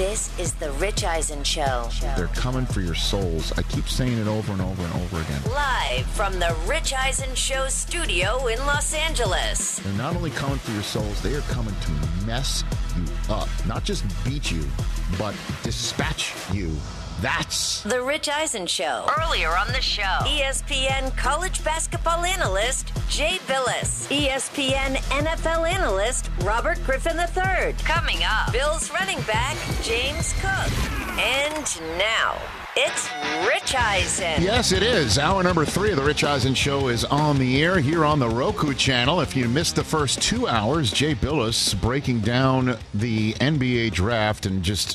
This is The Rich Eisen Show. They're coming for your souls. I keep saying it over and over and over again. Live from The Rich Eisen Show studio in Los Angeles. They're not only coming for your souls, they are coming to mess you up. Not just beat you, but dispatch you. That's The Rich Eisen Show. Earlier on the show, ESPN college basketball analyst Jay Billis. ESPN NFL analyst Robert Griffin III. Coming up, Bills running back James Cook. And now, it's Rich Eisen. Yes, it is. Hour number 3 of The Rich Eisen Show is on the air here on the Roku channel. If you missed the first 2 hours, Jay Billis breaking down the NBA draft and just...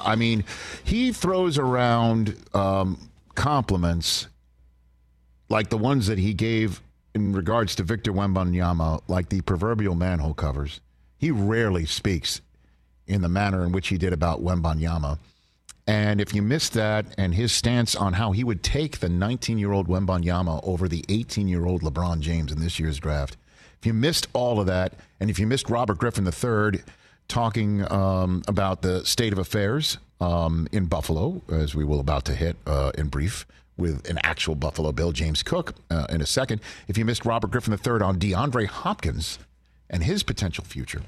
he throws around compliments like the ones that he gave in regards to Victor Wembanyama, like the proverbial manhole covers. He rarely speaks in the manner in which he did about Wembanyama. And if you missed that and his stance on how he would take the 19-year-old Wembanyama over the 18-year-old LeBron James in this year's draft, if you missed all of that, and if you missed Robert Griffin III talking about the state of affairs in Buffalo, as we will about to hit in brief with an actual Buffalo Bill, James Cook, in a second. If you missed Robert Griffin III on DeAndre Hopkins and his potential future,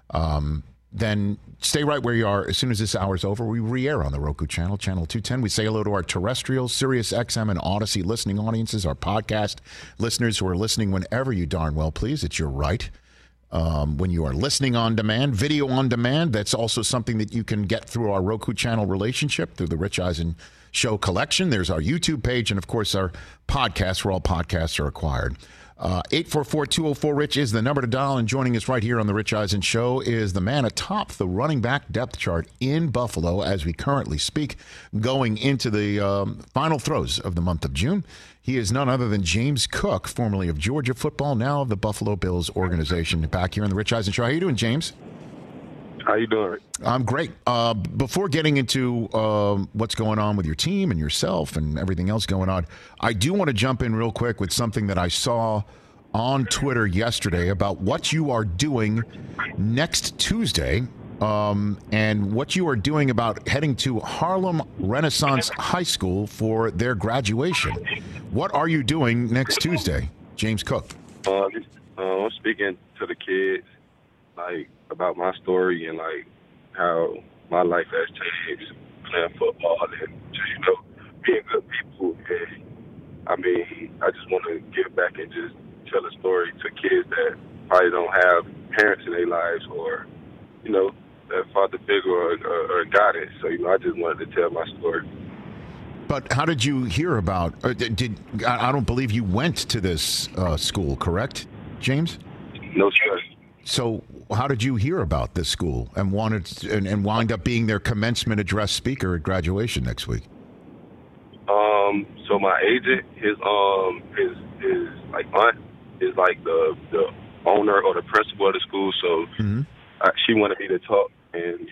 then stay right where you are. As soon as this hour is over, we re-air on the Roku channel, channel 210. We say hello to our terrestrial, Sirius XM and Odyssey listening audiences, our podcast listeners who are listening whenever you darn well please. It's your right. When you are listening on demand, video on demand, that's also something that you can get through our Roku channel relationship, through the Rich Eisen Show collection. There's our YouTube page and, of course, our podcast where all podcasts are acquired. 844-204-RICH is the number to dial, and joining us right here on the Rich Eisen Show is the man atop the running back depth chart in Buffalo as we currently speak, going into the final throes of the month of June. He is none other than James Cook, formerly of Georgia football, now of the Buffalo Bills organization. Back here on the Rich Eisen Show. How you doing, James? How you doing, Rick? I'm great. Before getting into what's going on with your team and yourself and everything else going on, I do want to jump in real quick with something that I saw on Twitter yesterday about what you are doing next Tuesday and what you are doing about heading to Harlem Renaissance High School for their graduation. What are you doing next Tuesday, James Cook? I'm speaking to the kids, about my story and how my life has changed playing football and just being good people. And I just want to give back and just tell a story to kids that probably don't have parents in their lives or that father figure or guidance. So I just wanted to tell my story. But how did you hear about? I don't believe you went to this school, correct, James? No, sir. So how did you hear about this school and and wind up being their commencement address speaker at graduation next week? So my agent, his aunt is the owner or the principal of the school. So she wanted me to talk and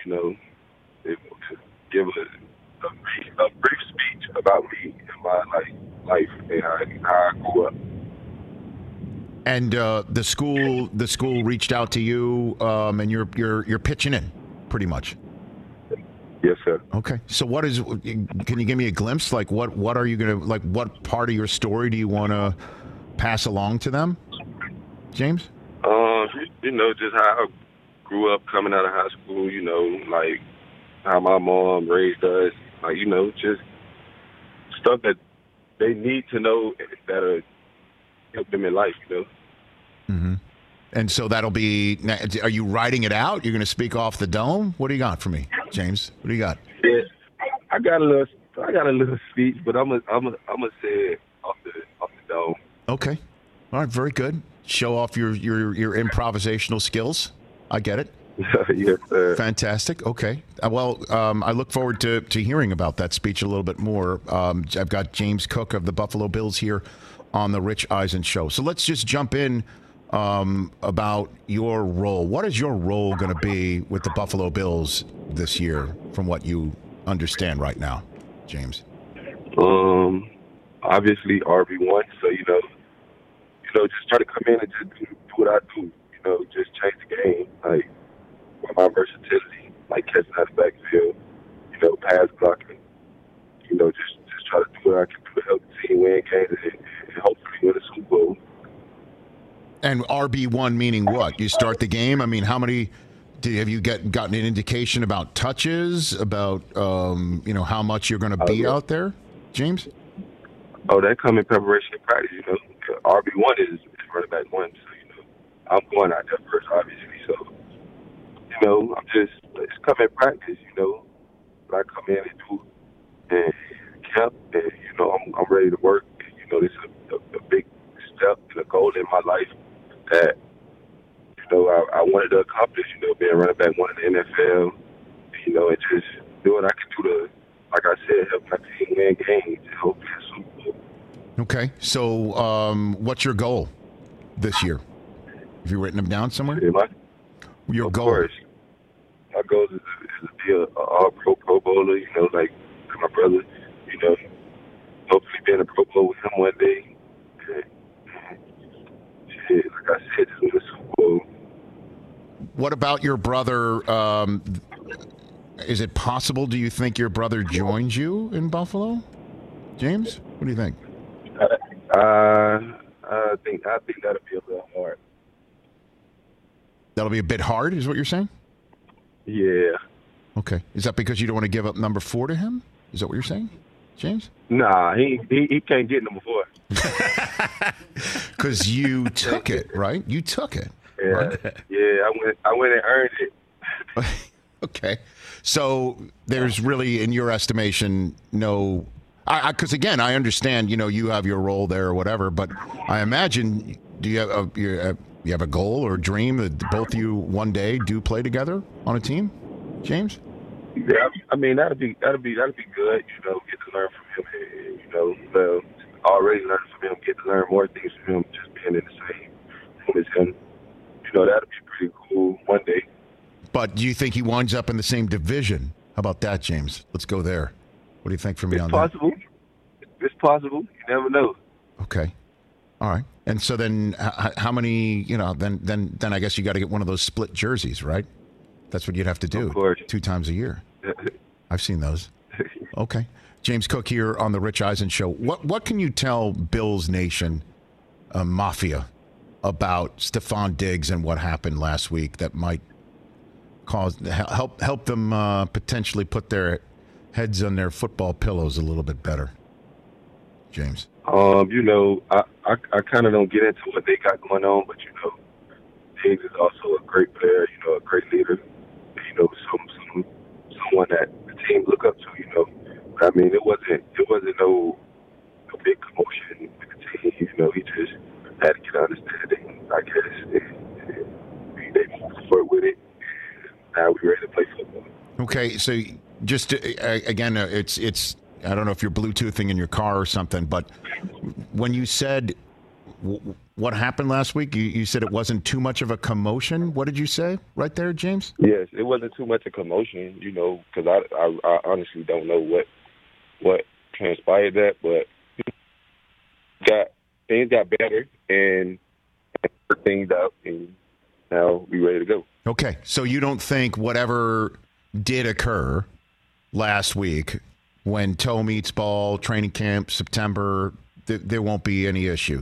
give a brief speech about me and my life and how I grew up. And the school reached out to you, and you're pitching in, pretty much. Yes, sir. Okay. So can you give me a glimpse? What are you gonna what part of your story do you want to pass along to them, James? Just how I grew up coming out of high school. How my mom raised us. Just stuff that they need to know that'll help them in life. Mm-hmm. And so that'll be. Are you writing it out? You're going to speak off the dome. What do you got for me, James? What do you got? Yeah, I got a little speech, but I'm gonna say it off the dome. Okay, all right, very good. Show off your improvisational skills. I get it. Yes, sir. Fantastic. Okay. Well, I look forward to hearing about that speech a little bit more. I've got James Cook of the Buffalo Bills here on the Rich Eisen Show. So let's just jump in about your role. What is your role going to be with the Buffalo Bills this year, from what you understand right now, James? Obviously RB1. So just try to come in and just do what I do. Just change the game, my versatility, catching out of the backfield, pass blocking. Just try to do what I can do to help the team win games and hopefully win the Super Bowl. And RB1 meaning what? You start the game? I mean, how many have you gotten an indication about touches, about how much you're going to be out there, James? Oh, that come in preparation and practice, RB1 is running back one, so, I'm going out there first, obviously. So, it's come in practice, I come in and do and camp, and, I'm ready to work. This is a big step and a goal in my life that, I wanted to accomplish, being running back one in the NFL, and just doing what I can do to, like I said, help my team win games and hopefully a Super Bowl. Okay. So what's your goal this year? Have you written them down somewhere? Your goal? Of course. My goal is to be an all-pro bowler, like my brother, hopefully being a Pro Bowl with him one day. Like I said, just win the Super Bowl. What about your brother? Is it possible, do you think your brother joins you in Buffalo? James, what do you think? I think that'll be a little hard. That'll be a bit hard, is what you're saying? Yeah. Okay. Is that because you don't want to give up number 4 to him? Is that what you're saying, James? Nah, he can't get number 4. Because you took it, right? You took it. Yeah, right? Yeah. I went and earned it. Okay. So there's really, in your estimation, no. Because again, I understand. You have your role there or whatever, but I imagine, do you have a goal or a dream that both of you one day do play together on a team, James? Yeah, I mean that'd be good. Get to learn from him. Already learning from him. Get to learn more things from him. Just being in the same room as him. That'd be pretty cool one day. But do you think he winds up in the same division? How about that, James? Let's go there. What do you think for me on that? It's possible. You never know. Okay. All right. And so then how many, then I guess you got to get one of those split jerseys, right? That's what you'd have to do 2 times a year. I've seen those. Okay. James Cook here on the Rich Eisen Show. What can you tell Bills Nation Mafia about Stephon Diggs and what happened last week that might help them potentially put their heads on their football pillows a little bit better, James? I kind of don't get into what they got going on, but Diggs is also a great player, a great leader, someone that the team look up to, But I mean, it wasn't no big commotion with the team, he just had to get understanding, I guess. They moved forward with it. Now we're ready to play football. Okay, so just again, it's I don't know if you're Bluetoothing in your car or something, but when you said what happened last week, you said it wasn't too much of a commotion. What did you say right there, James? Yes, it wasn't too much of a commotion, because I honestly don't know what transpired that, but things got better and worked things out, and now we're ready to go. Okay, so you don't think whatever did occur last week when toe meets ball, training camp, September, there won't be any issue?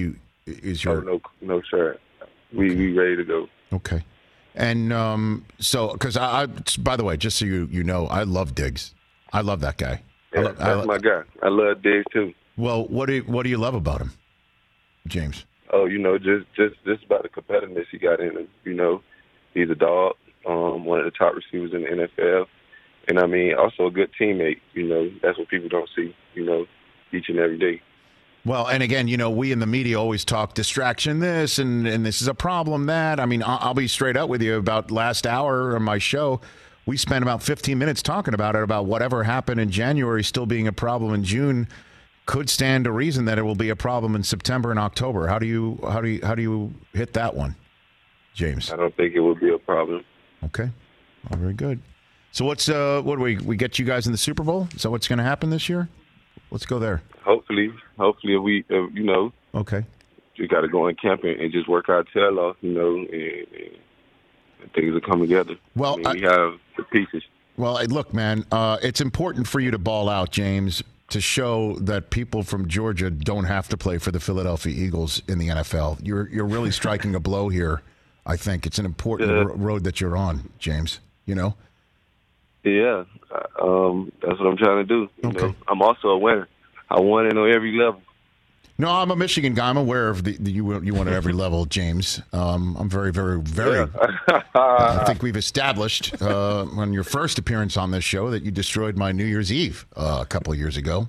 No, sir. We ready to go. Okay. And so, because I, by the way, just so you know, I love Diggs. I love that guy. Yeah, that's my guy. I love Diggs too. Well, what do you love about him, James? Oh, just about the competitiveness he got in him. He's a dog, one of the top receivers in the NFL. And, I mean, also a good teammate. That's what people don't see, each and every day. Well, and again, we in the media always talk distraction this and this is a problem that. I mean, I'll be straight up with you about last hour on my show. We spent about 15 minutes talking about it, about whatever happened in January still being a problem in June could stand to reason that it will be a problem in September and October. How do you hit that one, James? I don't think it will be a problem. Okay. Well, very good. So what do we get you guys in the Super Bowl? Is that what's going to happen this year? Let's go there. Hopefully we, Okay. We got to go in camp and just work our tail off, and things will come together. Well, we have the pieces. Well, look, man, it's important for you to ball out, James, to show that people from Georgia don't have to play for the Philadelphia Eagles in the NFL. You're really striking a blow here. I think it's an important road that you're on, James. You know? Yeah, that's what I'm trying to do. You know? I'm also a winner. I won it on every level. No, I'm a Michigan guy. I'm aware of you won at every level, James. I'm very, very, very. Yeah. I think we've established on your first appearance on this show that you destroyed my New Year's Eve a couple of years ago.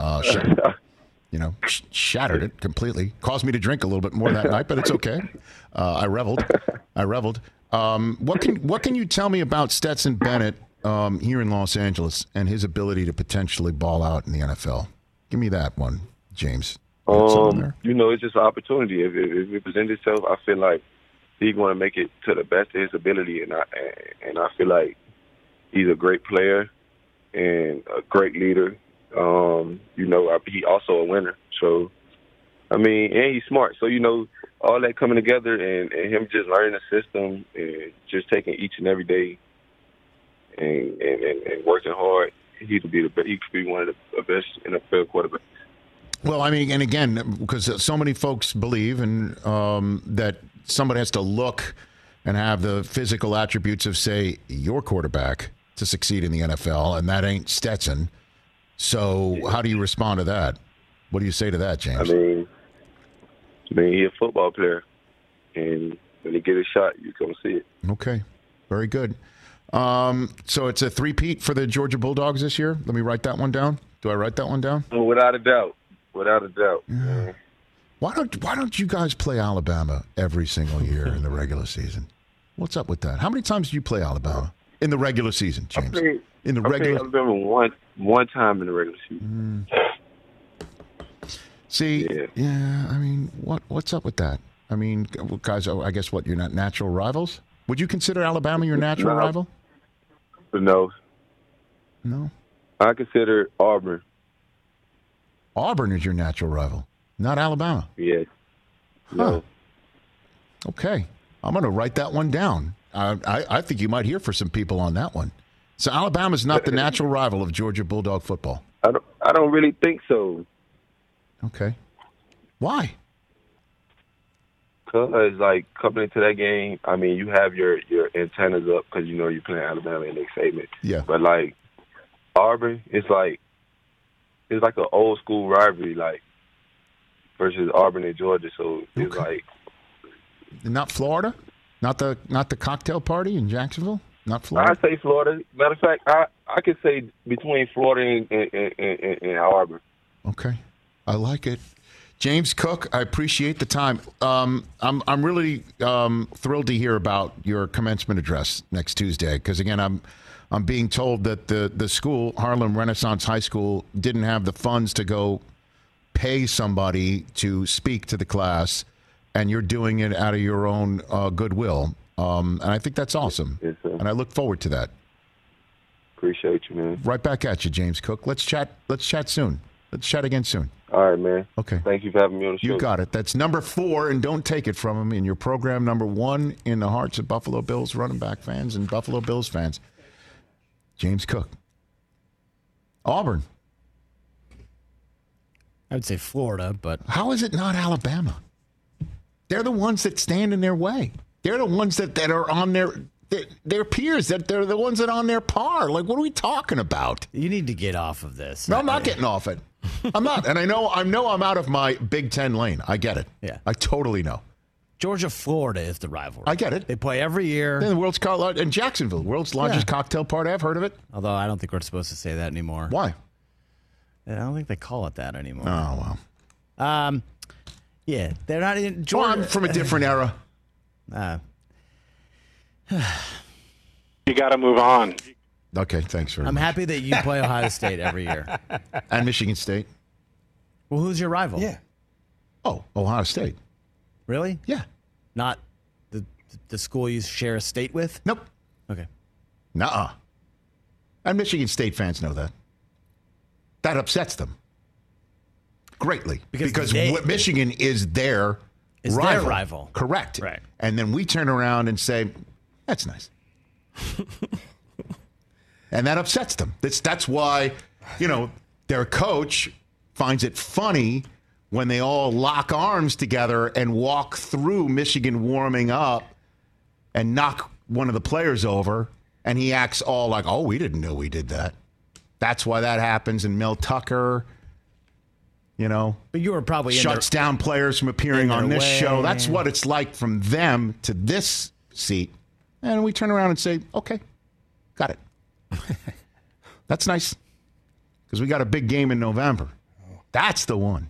Shattered it completely. Caused me to drink a little bit more that night, but it's okay. I reveled. What can you tell me about Stetson Bennett here in Los Angeles and his ability to potentially ball out in the NFL? Give me that one, James. It's just an opportunity. If it presents itself, I feel like he's going to make it to the best of his ability, and I feel like he's a great player and a great leader. He also a winner. So, and he's smart. So, all that coming together and him just learning the system and just taking each and every day and working hard, he could be one of the best NFL quarterbacks. Well, and again, because so many folks believe that somebody has to look and have the physical attributes of, say, your quarterback to succeed in the NFL, and that ain't Stetson. So how do you respond to that? What do you say to that, James? He's a football player, and when he get a shot, you're going to see it. Okay, very good. So it's a three-peat for the Georgia Bulldogs this year? Let me write that one down. Do I write that one down? Without a doubt. Yeah. Why don't you guys play Alabama every single year in the regular season? What's up with that? How many times do you play Alabama in the regular season, James? I played Alabama one time in the regular season. See, what's up with that? Guys, I guess you're not natural rivals? Would you consider Alabama your natural rival? No. No? I consider Auburn. Auburn is your natural rival, not Alabama. Yes. No. Okay. I'm going to write that one down. I think you might hear for some people on that one. So Alabama's not the natural rival of Georgia Bulldog football. I don't really think so. Okay. Why? Because, coming into that game, you have your antennas up because you're playing Alabama and Nick Saban. Yeah. But, Auburn, it's like an old school rivalry, versus Auburn and Georgia. So it's not Florida, not the cocktail party in Jacksonville, not Florida. I say Florida. Matter of fact, I could say between Florida and Auburn. Okay, I like it. James Cook, I appreciate the time. I'm really thrilled to hear about your commencement address next Tuesday because again I'm being told that the school, Harlem Renaissance High School, didn't have the funds to go pay somebody to speak to the class, and you're doing it out of your own goodwill. And I think that's awesome. Yes, sir. And I look forward to that. Appreciate you, man. Right back at you, James Cook. Let's chat soon. Let's chat again soon. All right, man. Okay. Thank you for having me on the show. You got it. That's number 4, and don't take it from him, in your program, number 1 in the hearts of Buffalo Bills running back fans and Buffalo Bills fans. James Cook. Auburn. I would say Florida, but... How is it not Alabama? They're the ones that stand in their way. They're the ones that are on their peers, that they're the ones that are on their par. What are we talking about? You need to get off of this. No, I'm not getting off it. I'm not. And I know I'm out of my Big Ten lane. I get it. Yeah. I totally know. Georgia, Florida is the rivalry. I get it. They play every year. And the world's in Jacksonville, world's largest cocktail party. I've heard of it. Although I don't think we're supposed to say that anymore. Why? I don't think they call it that anymore. Oh, well. Yeah, they're not in Georgia. I'm from a different era. You got to move on. Okay, thanks very much. I'm happy that you play Ohio State every year. And Michigan State. Well, who's your rival? Yeah. Oh, Ohio State. Really? Yeah. Not the school you share a state with? Nope. Okay. Nuh-uh. And Michigan State fans know that. That upsets them greatly. Because Michigan is their rival. Correct. Right. And then we turn around and say, that's nice. And that upsets them. That's why, their coach finds it funny when they all lock arms together and walk through Michigan warming up and knock one of the players over, and he acts all like, oh, we didn't know we did that. That's why that happens. And Mel Tucker, but you were probably shuts down players from appearing on this show. That's what it's like from them to this seat. And we turn around and say, okay, got it. That's nice. Because we got a big game in November. That's the one.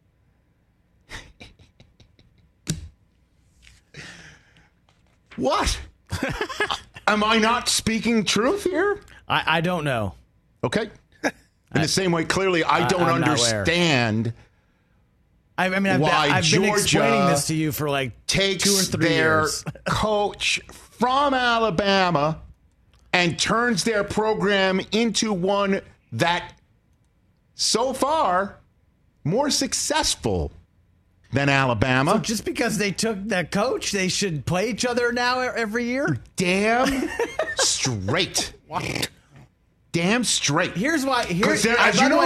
What? Am I not speaking truth here? I don't know. Okay. In the same way, clearly, I don't understand I've why been Georgia explaining this to you for like takes 2 or 3 their years. coach from Alabama and turns their program into one that, so far, more successful than Alabama. So just because they took that coach, they should play each other now every year? Damn straight. Damn straight. Here's why. As you know,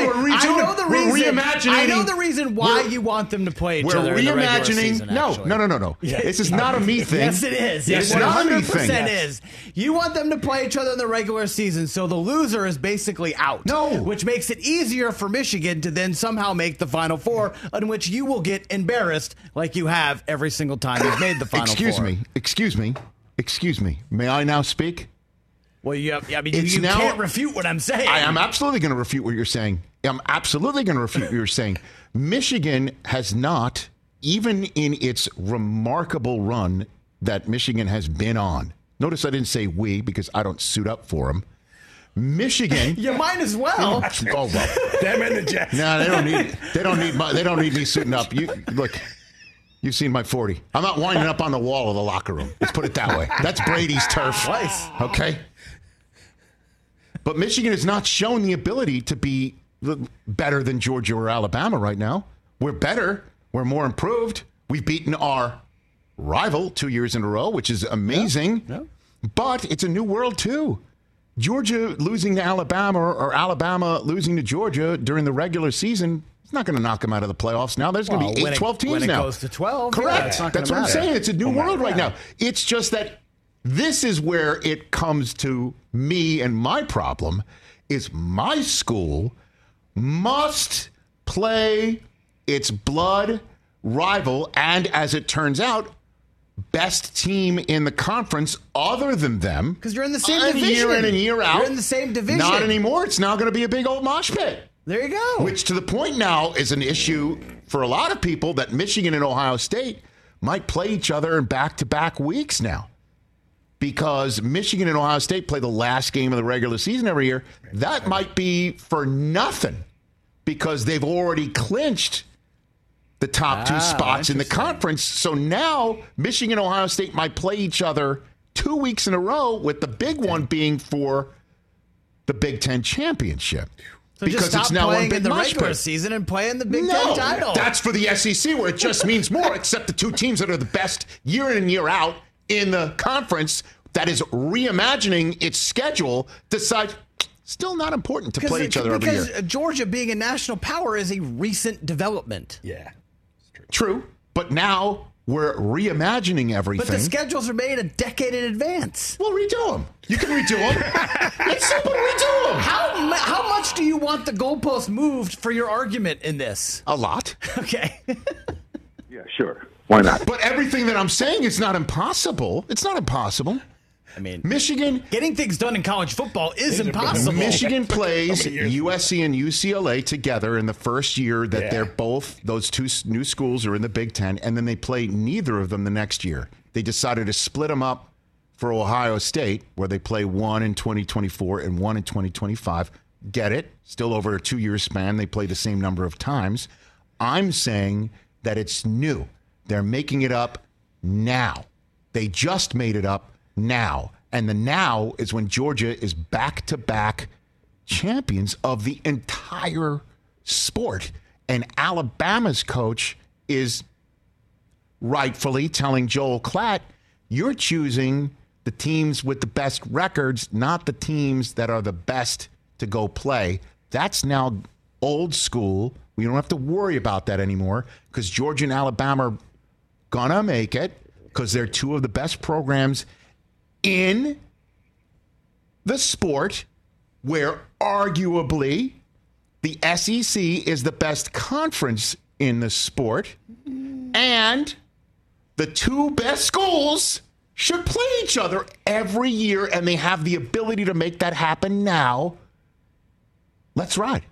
I know the reason why you want them to play each other in the regular season. No. This is not a me thing. Yes, it is. It's not a me thing. 100% is. You want them to play each other in the regular season, so the loser is basically out. No. Which makes it easier for Michigan to then somehow make the Final Four, in which you will get embarrassed like you have every single time you've made the Final Four. Excuse me. May I now speak? Well, you can't refute what I'm saying. I am absolutely going to refute what you're saying. Michigan has not, even in its remarkable run that Michigan has been on. Notice I didn't say we because I don't suit up for them. Michigan. You might as well. Oh well. Them and the Jets. No, they don't need me suiting up. Look. You've seen my 40. I'm not winding up on the wall of the locker room. Let's put it that way. That's Brady's turf. Nice. Okay? But Michigan has not shown the ability to be better than Georgia or Alabama right now. We're better. We're more improved. We've beaten our rival 2 years in a row, which is amazing. Yeah. But it's a new world, too. Georgia losing to Alabama or Alabama losing to Georgia during the regular season, it's not going to knock them out of the playoffs now. There's going to be 12 teams when now. When it goes to 12. Correct. Yeah, that's what I'm saying. It's a new world right now. It's just that this is where it comes to me, and my problem is my school must play its blood rival and, as it turns out, best team in the conference other than them. Because you're in the same division. Year in and year out. You're in the same division. Not anymore. It's now going to be a big old mosh pit. There you go. Which, to the point now, is an issue for a lot of people that Michigan and Ohio State might play each other in back-to-back weeks now. Because Michigan and Ohio State play the last game of the regular season every year. That might be for nothing because they've already clinched the top 2 spots in the conference. So now Michigan and Ohio State might play each other 2 weeks in a row, with the big one being for the Big Ten championship. So because just stop it's now playing in the regular season and play in the Big Ten title. That's for the SEC, where it just means more, except the 2 teams that are the best year in and year out in the conference that is reimagining its schedule decide still not important to play each other every year. Because Georgia being a national power is a recent development. Yeah. True. But now we're reimagining everything. But the schedules are made a decade in advance. Well, redo them. You can redo them. It's simple. Redo them. How much do you want the goalpost moved for your argument in this? A lot. Okay. Yeah, sure. Why not? But everything that I'm saying is not impossible. It's not impossible. I mean, Michigan getting things done in college football is impossible. Michigan plays USC and UCLA together in the first year that they're both, those two new schools are in the Big Ten, and then they play neither of them the next year. They decided to split them up for Ohio State, where they play one in 2024 and one in 2025. Get it? Still over a 2-year span. They play the same number of times. I'm saying that it's new. They're making it up now. They just made it up now. And the now is when Georgia is back-to-back champions of the entire sport. And Alabama's coach is rightfully telling Joel Klatt, you're choosing the teams with the best records, not the teams that are the best to go play. That's now old school. We don't have to worry about that anymore because Georgia and Alabama are going to make it because they're two of the best programs in the sport, where arguably the SEC is the best conference in the sport, and the two best schools should play each other every year, and they have the ability to make that happen now. Let's ride.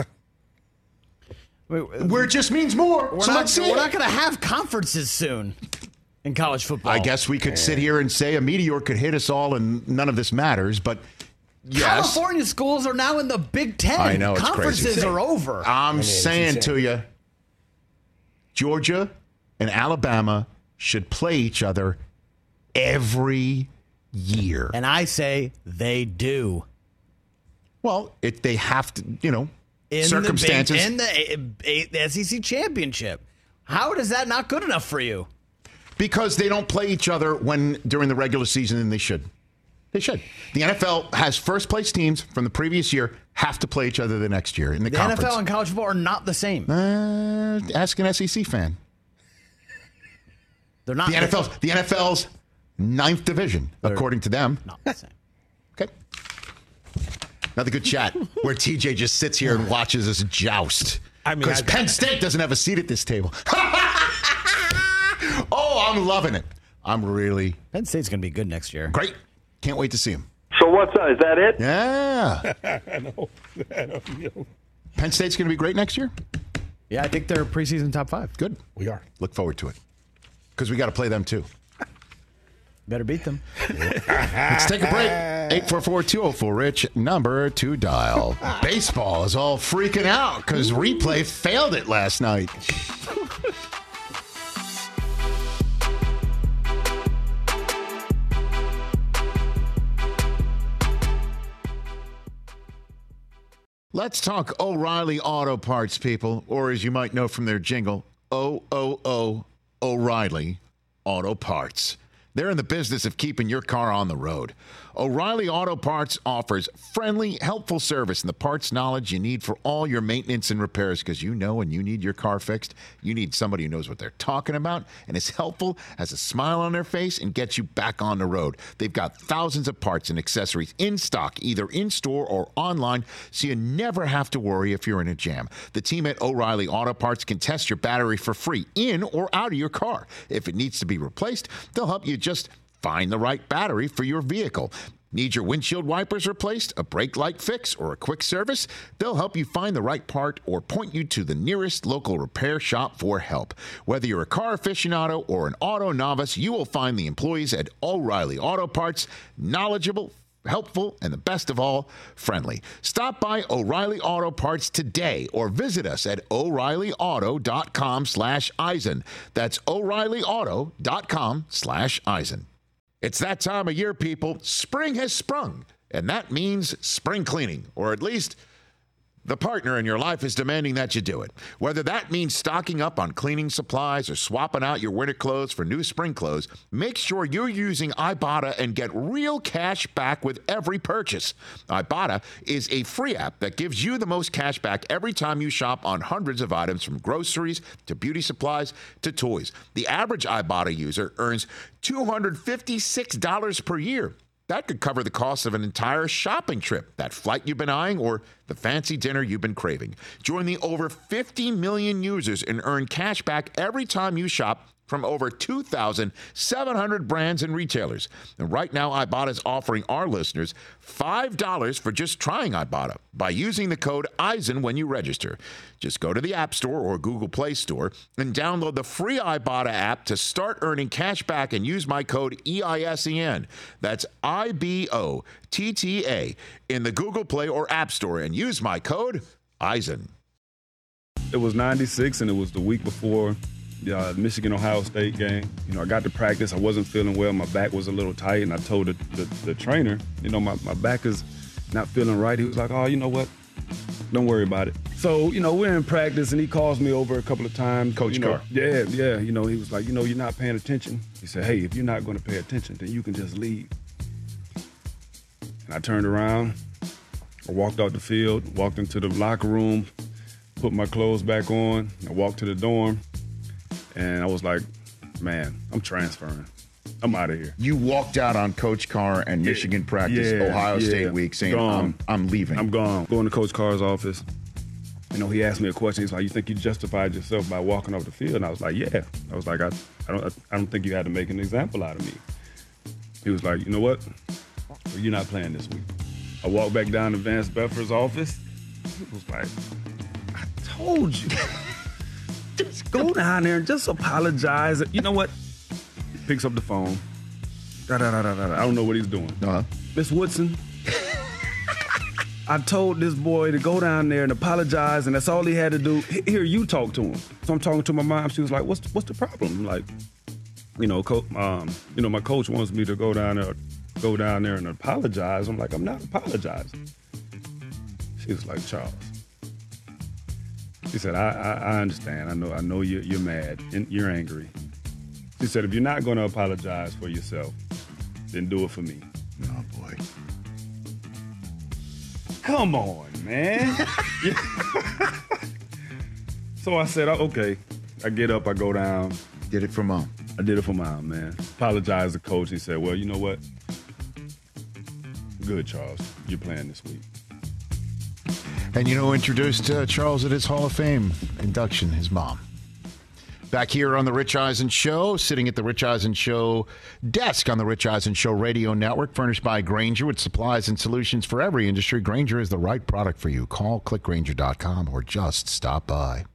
Where it just means more. We're not going to have conferences soon in college football. I guess we could sit here and say a meteor could hit us all and none of this matters, but yes. California schools are now in the Big Ten. I know, it's conferences crazy. are over. I'm saying to you, Georgia and Alabama should play each other every year. And I say they do. Well, they have to, circumstances. In the SEC championship. How is that not good enough for you? Because they don't play each other during the regular season, and they should. They should. The NFL has first-place teams from the previous year have to play each other the next year in the conference. The NFL and college football are not the same. Ask an SEC fan. They're not. The NFL's ninth division, according to them. Not the same. Okay. Another good chat where TJ just sits here and watches us joust. Because Penn State doesn't have a seat at this table. Oh, I'm loving it. Penn State's going to be good next year. Great. Can't wait to see him. So what's that? Is that it? Yeah. I know. Penn State's going to be great next year? Yeah, I think they're preseason top 5. Good. We are. Look forward to it. Because we got to play them too. Better beat them. Let's take a break. 844-204-RICH, number to dial. Baseball is all freaking out because replay failed it last night. Let's talk O'Reilly Auto Parts, people, or as you might know from their jingle, O'Reilly Auto Parts. They're in the business of keeping your car on the road. O'Reilly Auto Parts offers friendly, helpful service and the parts knowledge you need for all your maintenance and repairs, because when you need your car fixed, you need somebody who knows what they're talking about and is helpful, has a smile on their face, and gets you back on the road. They've got thousands of parts and accessories in stock, either in-store or online, so you never have to worry if you're in a jam. The team at O'Reilly Auto Parts can test your battery for free in or out of your car. If it needs to be replaced, they'll help you just find the right battery for your vehicle. Need your windshield wipers replaced, a brake light fix, or a quick service? They'll help you find the right part or point you to the nearest local repair shop for help. Whether you're a car aficionado or an auto novice, you will find the employees at O'Reilly Auto Parts knowledgeable, helpful, and the best of all, friendly. Stop by O'Reilly Auto Parts today or visit us at O'ReillyAuto.com/Eisen. That's O'ReillyAuto.com/Eisen. It's that time of year, people. Spring has sprung, and that means spring cleaning, or at least the partner in your life is demanding that you do it. Whether that means stocking up on cleaning supplies or swapping out your winter clothes for new spring clothes, make sure you're using Ibotta and get real cash back with every purchase. Ibotta is a free app that gives you the most cash back every time you shop on hundreds of items, from groceries to beauty supplies to toys. The average Ibotta user earns $256 per year. That could cover the cost of an entire shopping trip, that flight you've been eyeing, or the fancy dinner you've been craving. Join the over 50 million users and earn cash back every time you shop from over 2,700 brands and retailers. And right now, Ibotta is offering our listeners $5 for just trying Ibotta by using the code Eisen when you register. Just go to the App Store or Google Play Store and download the free Ibotta app to start earning cash back and use my code EISEN. That's IBOTTA in the Google Play or App Store and use my code Eisen. It was 96 and it was the week before Michigan-Ohio State game. I got to practice. I wasn't feeling well. My back was a little tight, and I told the trainer, my back is not feeling right. He was like, oh, you know what? Don't worry about it. So, we're in practice, and he calls me over a couple of times. Coach Carr. Yeah. He was like, you're not paying attention. He said, hey, if you're not going to pay attention, then you can just leave. And I turned around, I walked out the field, walked into the locker room, put my clothes back on, I walked to the dorm, and I was like, man, I'm transferring. I'm out of here. You walked out on Coach Carr and Michigan practice, Ohio State week, saying, I'm leaving. I'm gone. Going to Coach Carr's office. You know, he asked me a question. He's like, you think you justified yourself by walking off the field? And I was like, yeah. I was like, I don't think you had to make an example out of me. He was like, you know what? Well, you're not playing this week. I walked back down to Vance Bedford's office. He was like, I told you. Just go down there and just apologize. You know what? Picks up the phone. I don't know what he's doing. Miss Woodson, I told this boy to go down there and apologize, and that's all he had to do. Here, you talk to him. So I'm talking to my mom. She was like, "What's the problem?" I'm like, my coach wants me to go down there and apologize. I'm like, I'm not apologizing. She was like, Charles. She said, I understand. I know you're mad and you're angry. She said, if you're not going to apologize for yourself, then do it for me. Oh, boy. Come on, man. So I said, okay. I get up, I go down. Did it for Mom. I did it for Mom, man. Apologized to Coach. He said, well, you know what? Good, Charles. You're playing this week. And you know who introduced Charles at his Hall of Fame induction? His mom. Back here on The Rich Eisen Show, sitting at The Rich Eisen Show desk on The Rich Eisen Show radio network, furnished by Grainger with supplies and solutions for every industry. Grainger is the right product for you. Call clickgrainger.com or just stop by.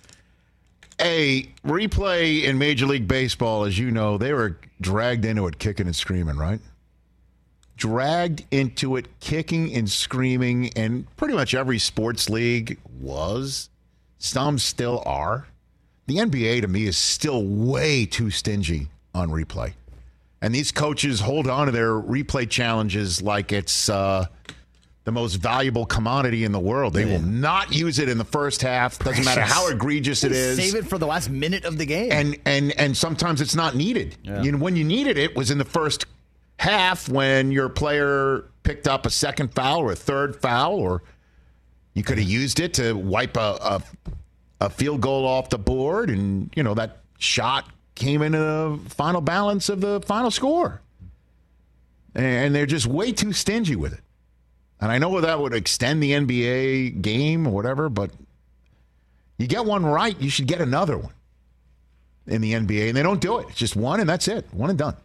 A replay in Major League Baseball, as you know, they were dragged into it kicking and screaming, right? Dragged into it kicking and screaming, and pretty much every sports league was. Some still are. The NBA, to me, is still way too stingy on replay. And these coaches hold on to their replay challenges like it's the most valuable commodity in the world. They will not use it in the first half. Doesn't matter how egregious it is. Save it for the last minute of the game. And sometimes it's not needed. Yeah. When you needed it was in the first half when your player picked up a second foul or a third foul, or you could have used it to wipe a field goal off the board, and, that shot came into the final balance of the final score. And they're just way too stingy with it. And I know that would extend the NBA game or whatever, but you get one right, you should get another one in the NBA. And they don't do it. It's just one, and that's it. One and done.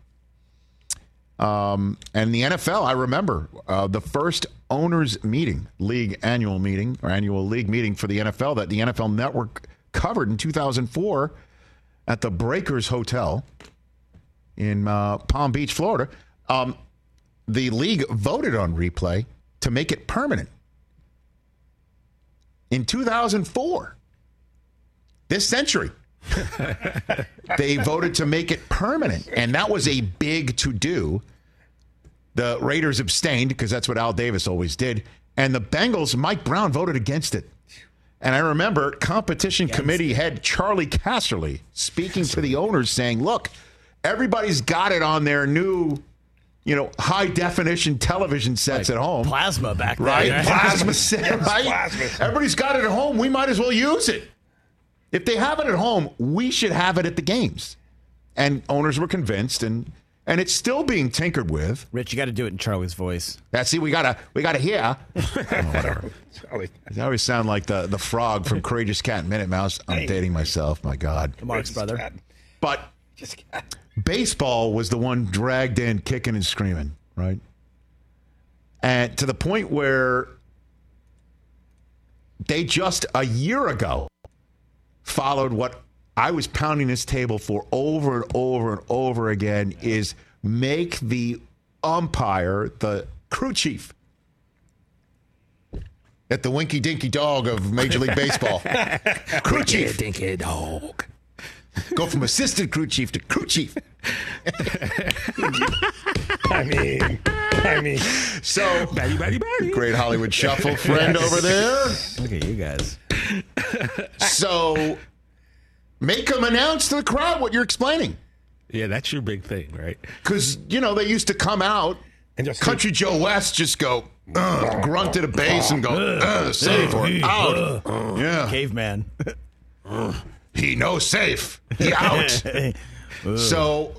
And the NFL, I remember the first owners meeting, annual league meeting for the NFL that the NFL Network covered in 2004 at the Breakers Hotel in Palm Beach, Florida. The league voted on replay to make it permanent in 2004, this century. They voted to make it permanent, and that was a big to-do. The Raiders abstained because that's what Al Davis always did, and the Bengals, Mike Brown, voted against it. And I remember competition committee head Charlie Casserly speaking to the owners saying, look, everybody's got it on their new, high-definition television sets at home. Plasma back then. Right? Plasma set, right? Plasma. Everybody's got it at home. We might as well use it. If they have it at home, we should have it at the games. And owners were convinced, and it's still being tinkered with. Rich, you got to do it in Charlie's voice. See, we gotta hear. Whatever. Charlie. I always sound like the frog from Courageous Cat and Minute Mouse. I'm dating myself. My God. The Marx brother. But baseball was the one dragged in, kicking and screaming, right? And to the point where they just a year ago followed what I was pounding this table for over and over and over again, is make the umpire the crew chief at the Winky Dinky Dog of Major League Baseball. Crew chief. Dinky Dog. Go from assistant crew chief to crew chief. I mean. So, batty. Great Hollywood Shuffle friend over there. Look at you guys. So, make them announce to the crowd what you're explaining. Yeah, that's your big thing, right? Because, they used to come out And just Country Joe West just go, grunt to the base and go, safe or out. Yeah. Caveman. He no safe. He out. So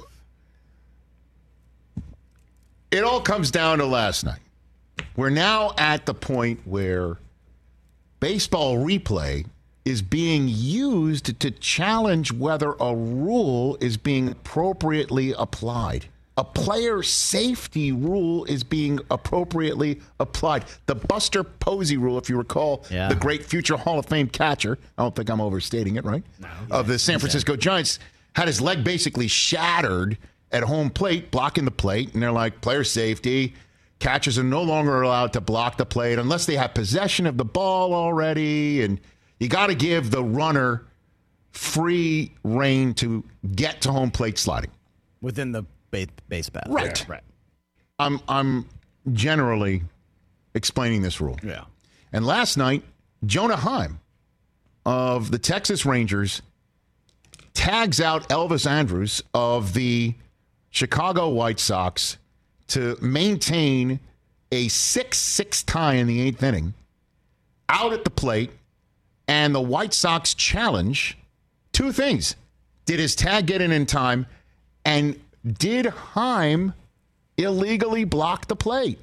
it all comes down to last night. We're now at the point where baseball replay is being used to challenge whether a rule is being appropriately applied. A player safety rule is being appropriately applied. The Buster Posey rule, if you recall, the great future Hall of Fame catcher, I don't think I'm overstating it, right? No, of the San Francisco Giants, had his leg basically shattered at home plate, blocking the plate, and they're like, player safety. Catchers are no longer allowed to block the plate unless they have possession of the ball already, and you got to give the runner free rein to get to home plate sliding. Within the base path. Right. Right. I'm generally explaining this rule. Yeah. And last night, Jonah Heim of the Texas Rangers tags out Elvis Andrus of the Chicago White Sox to maintain a 6-6 tie in the 8th inning out at the plate. And the White Sox challenge two things. Did his tag get in time? And did Heim illegally block the plate?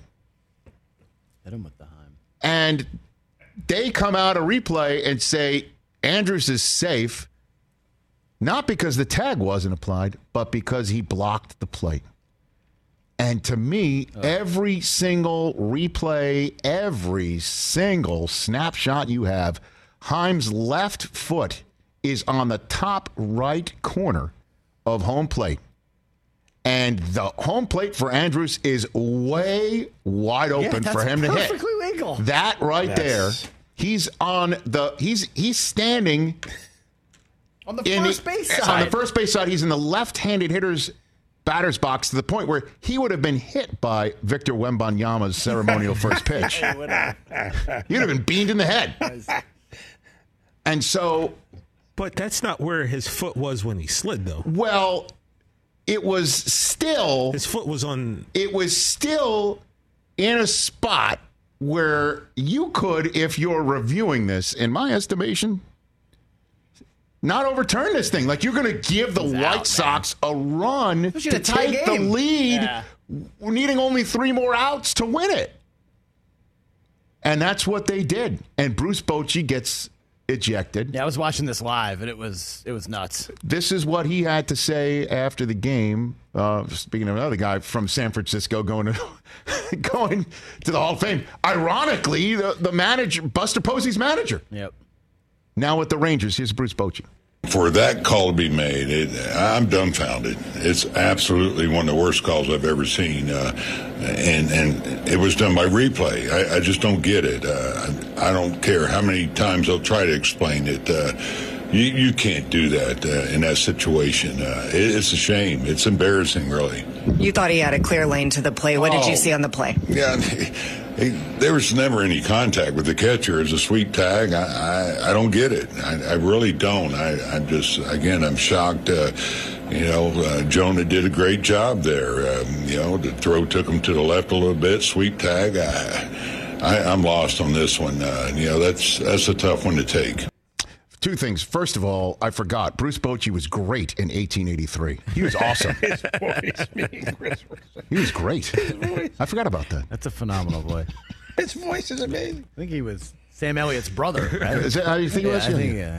Hit him with the Heim. And they come out of replay and say Andrus is safe, not because the tag wasn't applied, but because he blocked the plate. And to me, every single replay, every single snapshot you have, Heim's left foot is on the top right corner of home plate. And the home plate for Andrus is way wide open for him to hit. Perfectly legal. That right there, he's on the he's standing on the first base side. On the first base side, he's in the left-handed hitter's batter's box to the point where he would have been hit by Victor Wembanyama's ceremonial first pitch. He'd have been beamed in the head. And so, but that's not where his foot was when he slid, though. Well, it was still... His foot was on... It was still in a spot where you could, if you're reviewing this, in my estimation, not overturn this thing. Like, you're going to give the White Sox a run to take the lead, needing only 3 more outs to win it. And that's what they did. And Bruce Bochy gets ejected. Yeah, I was watching this live, and it was nuts. This is what he had to say after the game. Speaking of another guy from San Francisco going to the Hall of Fame. Ironically, the manager, Buster Posey's manager. Yep. Now with the Rangers, here's Bruce Bochy. For that call to be made, I'm dumbfounded. It's absolutely one of the worst calls I've ever seen, and it was done by replay. I just don't get it. I don't care how many times they'll try to explain it. You can't do that in that situation. It's a shame. It's embarrassing, really. You thought he had a clear lane to the play. What did you see on the play? Yeah, there was never any contact with the catcher. It's a sweep tag. I don't get it. I really don't. I'm just, again, I'm shocked. Jonah did a great job there. The throw took him to the left a little bit. Sweep tag. I'm lost on this one. That's a tough one to take. Two things. First of all, I forgot. Bruce Bochy was great in 1883. He was awesome. His voice, he was great. I forgot about that. That's a phenomenal voice. His voice is amazing. I think he was Sam Elliott's brother, right? Is that how you think it was?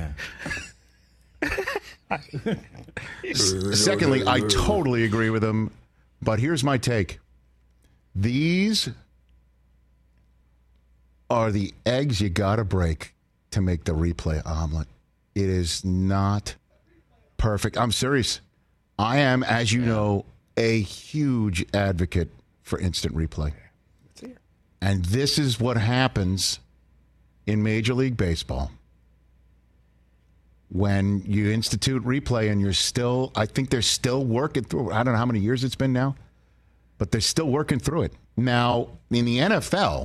I think, Secondly, I totally agree with him, but here's my take. These are the eggs you got to break to make the replay omelet. It is not perfect. I'm serious. I am, as you know, a huge advocate for instant replay. And this is what happens in Major League Baseball. When you institute replay and you're still, I think they're still working through, I don't know how many years it's been now, but they're still working through it. Now, in the NFL,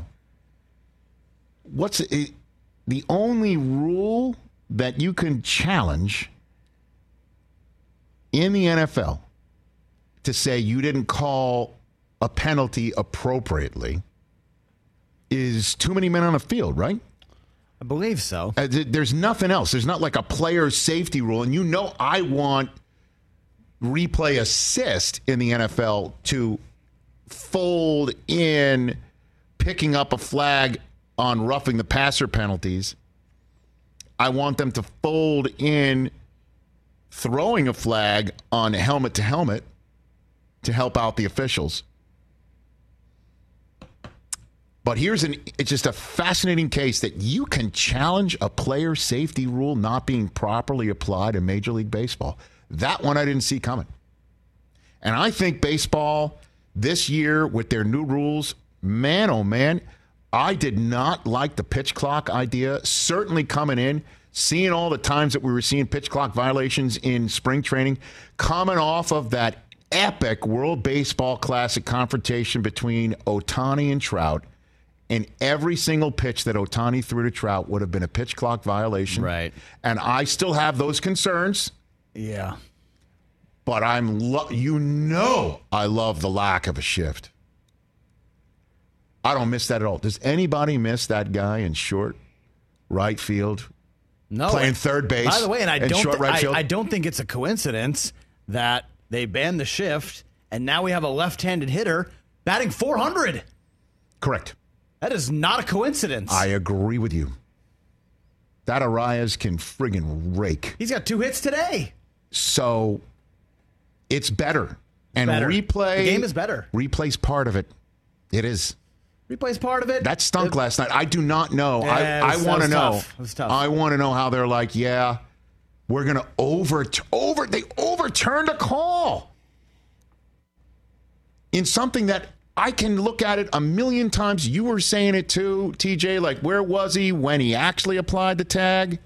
the only rule that you can challenge in the NFL to say you didn't call a penalty appropriately is too many men on the field, right? I believe so. There's nothing else. There's not like a player safety rule. And I want replay assist in the NFL to fold in picking up a flag on roughing the passer penalties. I want them to fold in throwing a flag on helmet to helmet to help out the officials. But it's just a fascinating case that you can challenge a player safety rule not being properly applied in Major League Baseball. That one I didn't see coming. And I think baseball this year with their new rules, man, oh man, I did not like the pitch clock idea. Certainly coming in, seeing all the times that we were seeing pitch clock violations in spring training, coming off of that epic World Baseball Classic confrontation between Ohtani and Trout. And every single pitch that Ohtani threw to Trout would have been a pitch clock violation. Right. And I still have those concerns. Yeah. But I love the lack of a shift. I don't miss that at all. Does anybody miss that guy in short right field? No. Playing third base. By the way, and I don't don't think it's a coincidence that they banned the shift and now we have a left-handed hitter batting .400. Correct. That is not a coincidence. I agree with you. That Arias can friggin' rake. He's got 2 hits today. So it's better. Replay. The game is better. Replay's part of it. It is. Replay's part of it. That stunk last night. I do not know. I want to know. It was tough. I want to know how they're like, yeah, we're going to they overturned a call in something that I can look at it a million times. You were saying it too, TJ, like where was he when he actually applied the tag?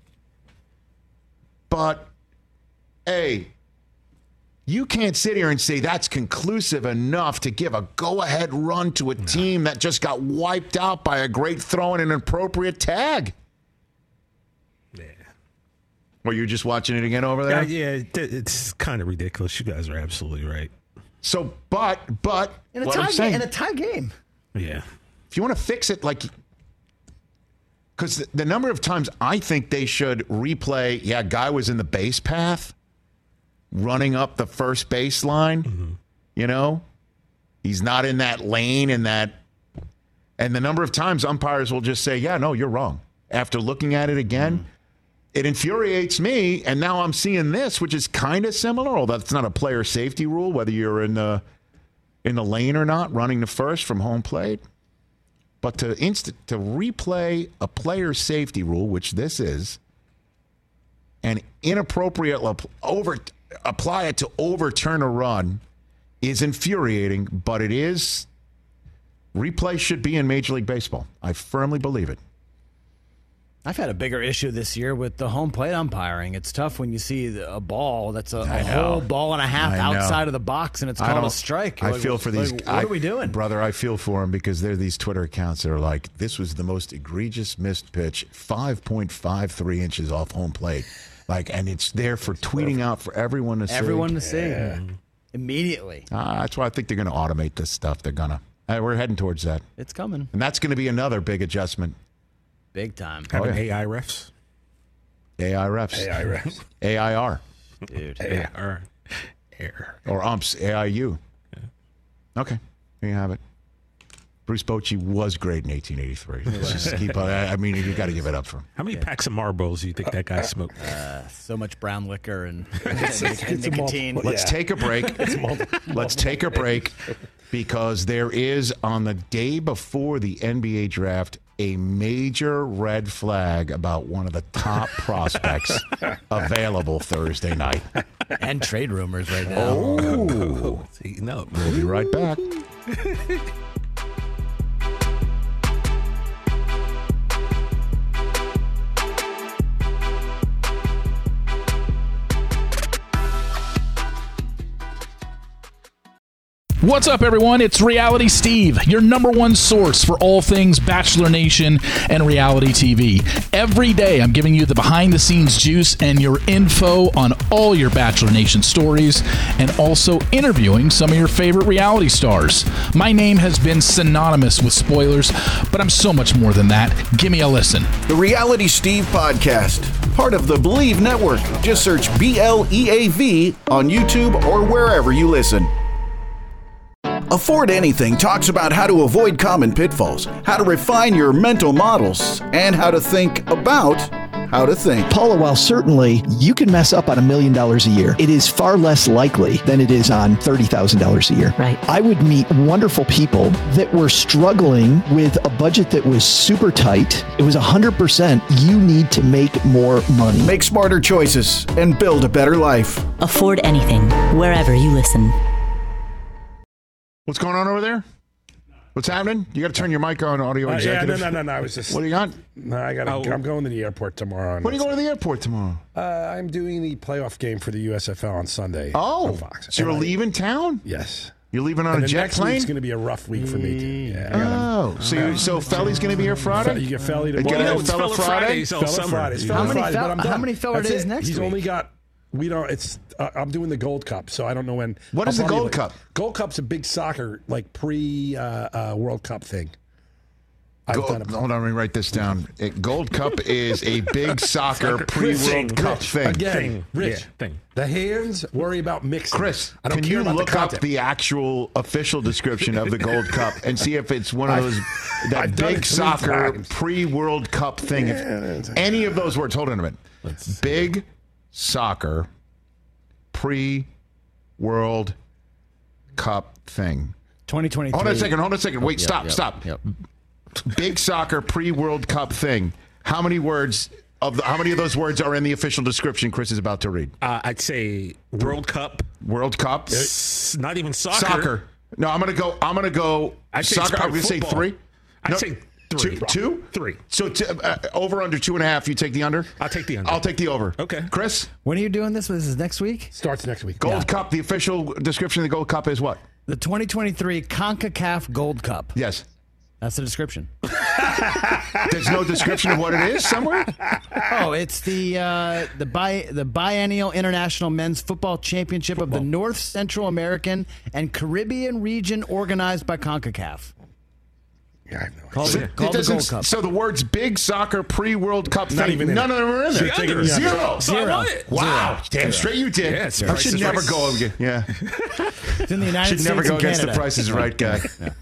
But, hey, you can't sit here and say that's conclusive enough to give a go-ahead run to a team that just got wiped out by a great throw and an appropriate tag. Yeah. Well, you're just watching it again over there? Yeah, it's kind of ridiculous. You guys are absolutely right. So, but in a tie game. Yeah. If you want to fix it, like, because the number of times I think they should replay, guy was in the base path, running up the first baseline, he's not in that lane and the number of times umpires will just say, yeah, no, you're wrong. After looking at it again, it infuriates me, and now I'm seeing this, which is kind of similar, although it's not a player safety rule, whether you're in the lane or not, running to first from home plate. But to replay a player safety rule, which this is, and inappropriate apply it to overturn a run is infuriating, but it is. Replay should be in Major League Baseball. I firmly believe it. I've had a bigger issue this year with the home plate umpiring. It's tough when you see a ball that's a whole ball and a half outside of the box and it's called a strike. I feel for these. What are we doing? Brother, I feel for them because there are these Twitter accounts that are like, this was the most egregious missed pitch, 5.53 inches off home plate. And it's there for tweeting out for everyone to see. Everyone to see. Immediately. That's why I think they're going to automate this stuff. They're going to. We're heading towards that. It's coming. And that's going to be another big adjustment. Big time. Having AI refs? AI refs. AI refs. AIR. Dude. AIR. Or umps. AIU. Yeah. Okay. There you have it. Bruce Bochy was great in 1883. Just keep on, I mean, you got to give it up for him. How many packs of Marlboros do you think that guy smoked? So much brown liquor and nicotine. Let's take a break. Let's take a break because there is, on the day before the NBA draft, a major red flag about one of the top prospects available Thursday night. And trade rumors right now. Oh, it's heating up. We'll be right back. What's up, everyone? It's Reality Steve, your number one source for all things Bachelor Nation and reality TV. Every day, I'm giving you the behind-the-scenes juice and your info on all your Bachelor Nation stories, and also interviewing some of your favorite reality stars. My name has been synonymous with spoilers, but I'm so much more than that. Give me a listen. The Reality Steve Podcast, part of the Believe Network. Just search BLEAV on YouTube or wherever you listen. Afford Anything talks about how to avoid common pitfalls, how to refine your mental models, and how to think about how to think. Paula, while certainly you can mess up on $1 million a year, it is far less likely than it is on $30,000 a year. Right. I would meet wonderful people that were struggling with a budget that was super tight. It was 100% you need to make more money. Make smarter choices and build a better life. Afford Anything, wherever you listen. What's going on over there? What's happening? You got to turn your mic on, audio executive. No. I was just. What do you got? No, I'm going to the airport tomorrow. When are you going to the airport tomorrow? I'm doing the playoff game for the USFL on Sunday. Oh, on Fox. So you're leaving town? Yes. You're leaving on a jet next plane? It's going to be a rough week for me, too. Yeah, so Felly's going to be here Friday? You get Felly tomorrow. Fella Fridays all summer. Fridays. How many Feller days next week? He's only got... We don't. It's. I'm doing the Gold Cup, so I don't know when. What is the Gold Cup? Gold Cup's a big soccer, like pre-World Cup thing. Hold on, let me write this down. Gold Cup is a big soccer pre-World Cup thing. Again, Rich. Thing. The hands worry about mixing. Chris, I don't can care you about look up the actual official description of the Gold Cup and see if it's one of those that big soccer pre-World Cup thing? If any of those words. Hold on a minute. Big soccer pre-World Cup thing. 2023. Hold on a second. Wait, stop. Yep. Big soccer pre-World Cup thing. How many of those words are in the official description Chris is about to read? I'd say World Cup. World Cup. It's not even soccer. Soccer. No, I'm gonna go. I'd say soccer. I'm gonna football. say 3. I'd say 3. Two? 3. So over under 2.5. You take the under. I'll take the under. I'll take the over. Okay. Chris, when are you doing this? This is next week. Starts next week. Gold Cup. The official description of the Gold Cup is what? The 2023 CONCACAF Gold Cup. Yes. That's the description. There's no description of what it is somewhere? Oh, it's the biennial international men's football championship of the North Central American and Caribbean region organized by CONCACAF. Yeah, I have no idea. Called the Gold Cup. So the words big soccer pre-World Cup Not thing, even in none it. of them are in there. Zero. Wow. Damn straight you did. Yeah, I should never go. Yeah. It's in the United States Should never go and against Canada. the Price is Right guy.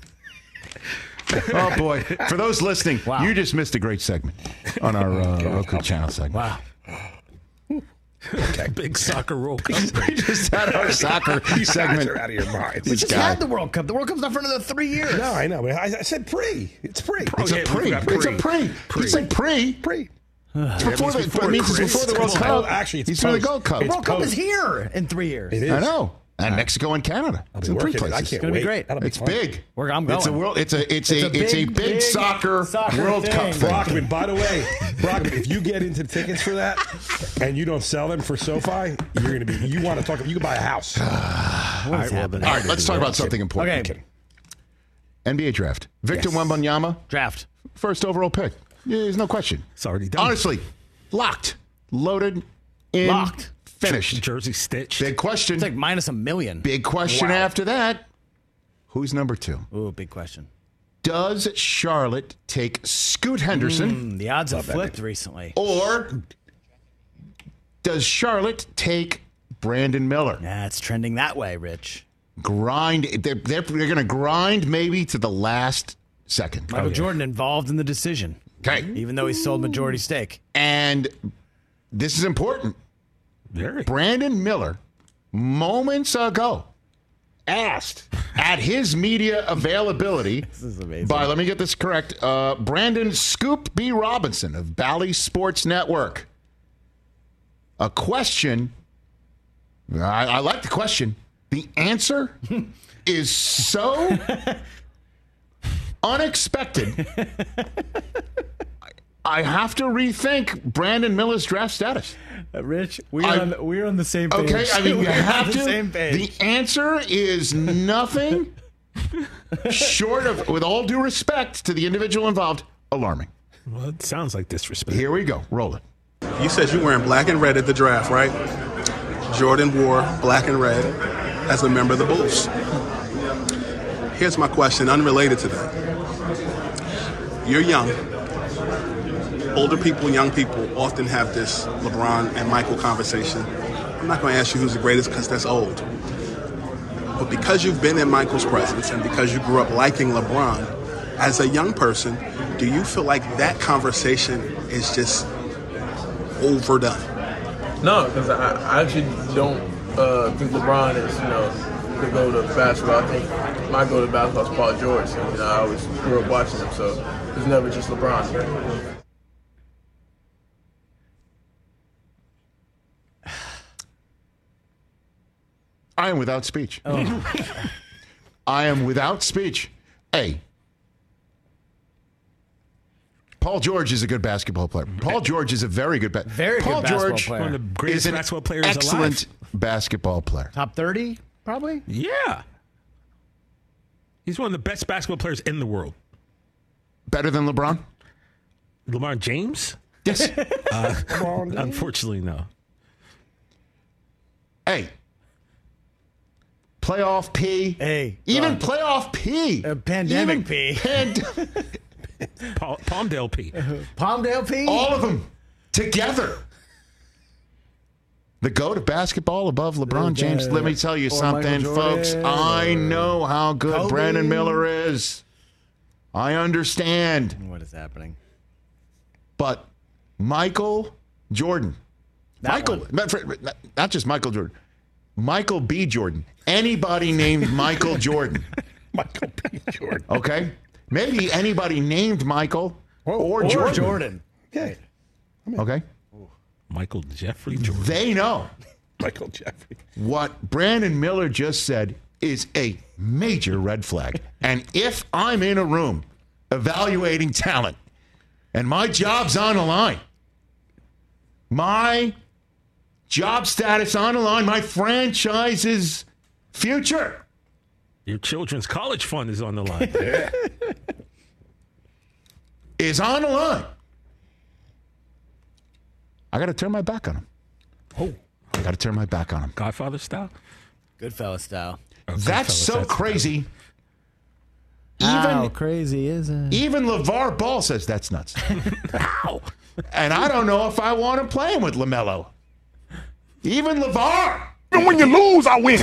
Oh, boy. For those listening, you just missed a great segment on our Roku channel segment. Wow. Okay. Big soccer World Cup. We just had our soccer segment. You're out of your mind. We just had the World Cup. The World Cup's not for another 3 years. No, I know. But I said pre. It's pre. It's a pre. It's a pre. He said pre. Pre. It's before the World Cup. Actually, it's he's for the Gold Cup. The World Cup is here in 3 years. It is. I know. And Mexico and Canada. I'll It's be in 3 working it. places. I can't It's gonna be wait. great. That'll be It's fun. big. I'm going. It's a big soccer World Cup thing. Brockman, by the way, if you get into tickets for that and you don't sell them for SoFi, you're going to be. You want to talk? You can buy a house. What's happening? All right, let's talk about something important. Okay. NBA draft. Victor Wembanyama, Draft. first overall pick. There's no question. It's already done. Honestly, locked, loaded, Locked. finished. Jersey stitched. Big question. It's like minus $1 million. Big question after that. Who's number 2? Ooh, big question. Does Charlotte take Scoot Henderson? The odds have flipped recently. Or does Charlotte take Brandon Miller? Nah, it's trending that way, Rich. Grind. They're going to grind maybe to the last second. Michael Jordan involved in the decision. Okay. Even though he sold majority stake. And this is important. Very. Brandon Miller, moments ago, asked at his media availability This is amazing. by, let me get this correct, Brandon Scoop B. Robinson of Bally Sports Network. A question. I like the question. The answer is so unexpected. I have to rethink Brandon Miller's draft status. Rich, we're on the same page. Okay, I mean, you have to. Same page. The answer is nothing short of, with all due respect to the individual involved, alarming. Well, it sounds like disrespect. Here we go. Roll it. You said you were wearing black and red at the draft, right? Jordan wore black and red as a member of the Bulls. Here's my question, unrelated to that. You're young. Older people, young people often have this LeBron and Michael conversation. I'm not going to ask you who's the greatest because that's old. But because you've been in Michael's presence and because you grew up liking LeBron, as a young person, do you feel like that conversation is just overdone? No, because I actually don't think LeBron is, the go to basketball. I think my go to basketball is Paul George. And, I always grew up watching him, so it's never just LeBron. I am without speech. Oh. I am without speech. Hey, Paul George is a good basketball player. Paul George is a very good basketball player. One of the greatest basketball players excellent alive. Basketball player. Top 30, probably? Yeah. He's one of the best basketball players in the world. Better than LeBron? LeBron James? Yes. Unfortunately, no. Hey. Playoff P. Hey. Even playoff P. Pandemic P. Palmdale P. Palmdale P? All of them together. The GOAT of basketball above LeBron James. Let me tell you something, folks. I know how good Kobe. Brandon Miller is. I understand. What is happening? But Michael Jordan. Not just Michael Jordan. Michael B. Jordan. Anybody named Michael Jordan. Michael B. Jordan. Okay? Maybe anybody named Michael or Jordan. Okay. Okay? Michael Jeffrey Jordan. They know. Michael Jeffrey. What Brandon Miller just said is a major red flag. And if I'm in a room evaluating talent and my job's on the line, my job status on the line, my franchise's future. Your children's college fund is on the line. Is on the line. I got to turn my back on him. Oh. I got to turn my back on him. Godfather style? Goodfellas style. That's so crazy. How crazy is it? Even LeVar Ball says that's nuts. And I don't know if I want him playing with LaMelo. Even LeVar. And when you lose, I win.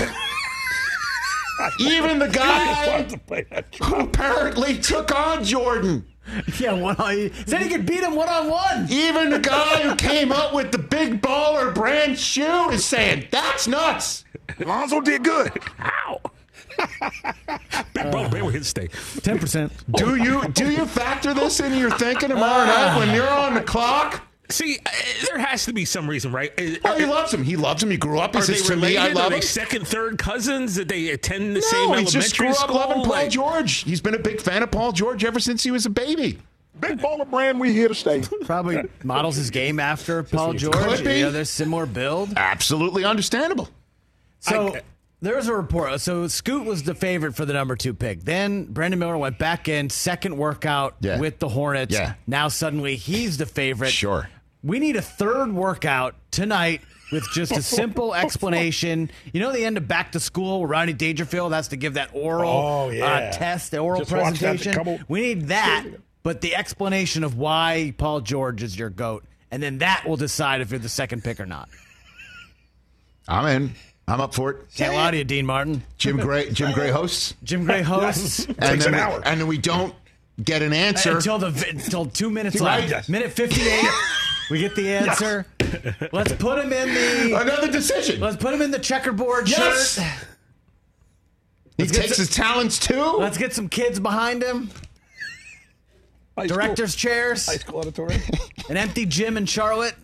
Even the guy who apparently took on Jordan. Yeah, said he could beat him one-on-one. Even the guy who came up with the Big Baller brand shoe is saying, that's nuts. Lonzo did good. How? Big Baller brand will hit stay. 10%. Do you factor this into your thinking tomorrow night when you're on the clock? See, there has to be some reason, right? Oh, he loves him. He loves him. He grew up. He says to me, I love him. Are they second, third cousins? Did they attend the same elementary school? No, he just grew up loving Paul like... George. He's been a big fan of Paul George ever since he was a baby. Big Baller brand, we here to stay. Probably models his game after Paul George. Could be. They're similar build. Absolutely understandable. So there's a report. So Scoot was the favorite for the number 2 pick. Then Brandon Miller went back in, second workout with the Hornets. Yeah. Now suddenly he's the favorite. Sure. We need a third workout tonight with just a simple explanation. You know the end of Back to School where Rodney Dangerfield has to give that oral test, the oral presentation? We need that, but the explanation of why Paul George is your GOAT. And then that will decide if you're the second pick or not. I'm in. I'm up for it. Can't lie to you, Dean Martin. Jim Gray hosts. Jim Gray hosts. And then we don't get an answer. Until 2 minutes left. Minute 58. We get the answer. Yes. Let's put him in another decision. Let's put him in the checkerboard shirt. He takes his talents too. Let's get some kids behind him. Director's chairs. High school auditorium. An empty gym in Charlotte.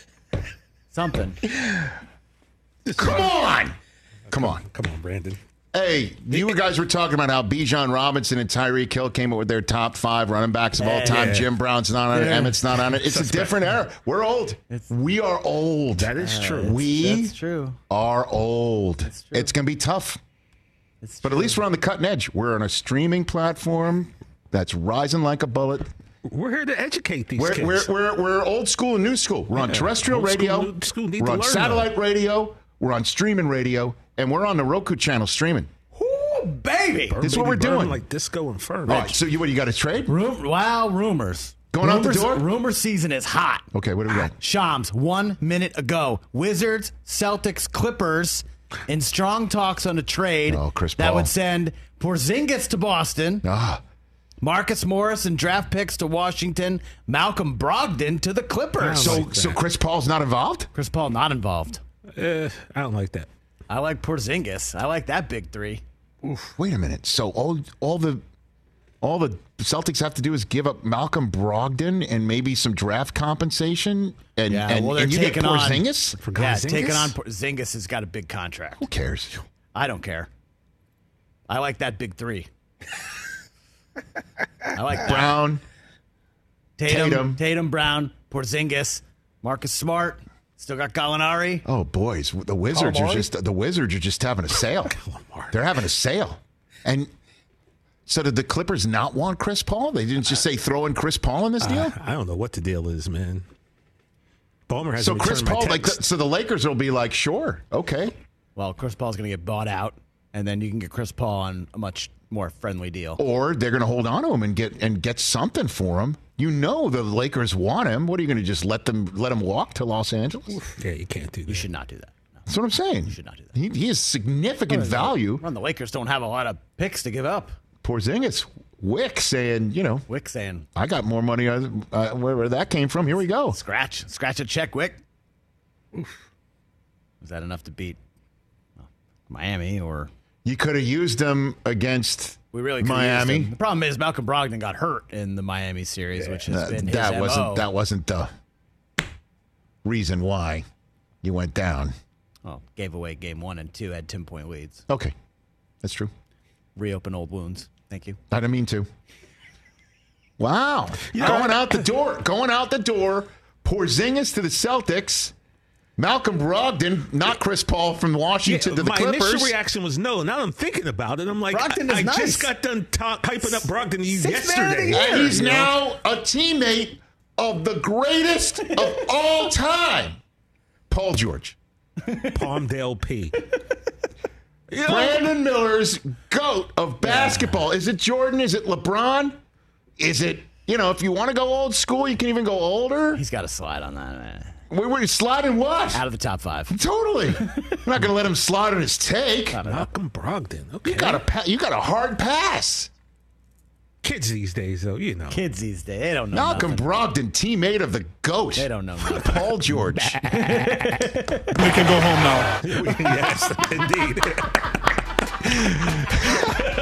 Something. Come on, Brandon. Hey, you guys were talking about how Bijan Robinson and Tyreek Hill came up with their top 5 running backs of all time. Yeah. Jim Brown's not on it. Emmett's not on it. It's a different era. We're old. We are old. That is true. We That's true. are old. It's going to be tough. But at least we're on the cutting edge. We're on a streaming platform that's rising like a bullet. We're here to educate these kids. We're old school and new school. We're on terrestrial radio. We're on satellite radio. We're on streaming radio. And we're on the Roku channel streaming. Ooh, baby. This is what we're doing. Like Disco Inferno. All right, so you got a trade? Rumors. Going out the door? Rumor season is hot. Okay, what do we got? Shams, 1 minute ago. Wizards, Celtics, Clippers in strong talks on a trade Chris that Paul. would send Porzingis to Boston. Marcus Morris and draft picks to Washington. Malcolm Brogdon to the Clippers. So Chris Paul's not involved? Chris Paul not involved. I don't like that. I like Porzingis. I like that big 3. Oof. Wait a minute. So all the Celtics have to do is give up Malcolm Brogdon and maybe some draft compensation, and you get Porzingis? Taking on Porzingis has got a big contract. Who cares? I don't care. I like that big 3. I like that. Brown, Tatum, Brown, Porzingis, Marcus Smart. Still got Gallinari. Oh, boys, the Wizards are just having a sale. They're having a sale. And so did the Clippers not want Chris Paul? They didn't just say throw in Chris Paul in this deal? I don't know what the deal is, man. Ballmer has so Chris Paul, so the Lakers will be like, sure, okay. Well, Chris Paul's going to get bought out, and then you can get Chris Paul on a much more friendly deal. Or they're going to hold on to him and get something for him. You know the Lakers want him. What are you going to just let him walk to Los Angeles? Yeah, you can't do that. You should not do that. No. That's what I'm saying. You should not do that. He has significant value. The Lakers don't have a lot of picks to give up. Porzingis, Wick saying, I got more money where that came from. Here we go. Scratch a check, Wick. Oof. Was that enough to beat Miami? Or you could have used them against Miami. The problem is Malcolm Brogdon got hurt in the Miami series, which has been his MO. That wasn't the reason why you went down. Well, gave away game 1 and 2, had 10-point leads. Okay, that's true. Reopen old wounds. Thank you. I didn't mean to. Wow. Going out the door. Porzingis to the Celtics. Malcolm Brogdon, not Chris Paul from Washington to the Clippers. My initial reaction was no. Now I'm thinking about it. I'm like, I just got done hyping up Brogdon to you yesterday. And he's now a teammate of the greatest of all time, Paul George. Palmdale P. Brandon Miller's GOAT of basketball. Is it Jordan? Is it LeBron? Is it, if you want to go old school, you can even go older? He's got to slide on that, man. We're sliding what? Out of the top 5. Totally. I'm not going to let him slide on his take. Malcolm Brogdon. Okay. You got a hard pass. Kids these days, though, Kids these days, they don't know Malcolm Brogdon, teammate of the GOAT. They don't know nothing. Paul George. We can go home now. Yes, indeed.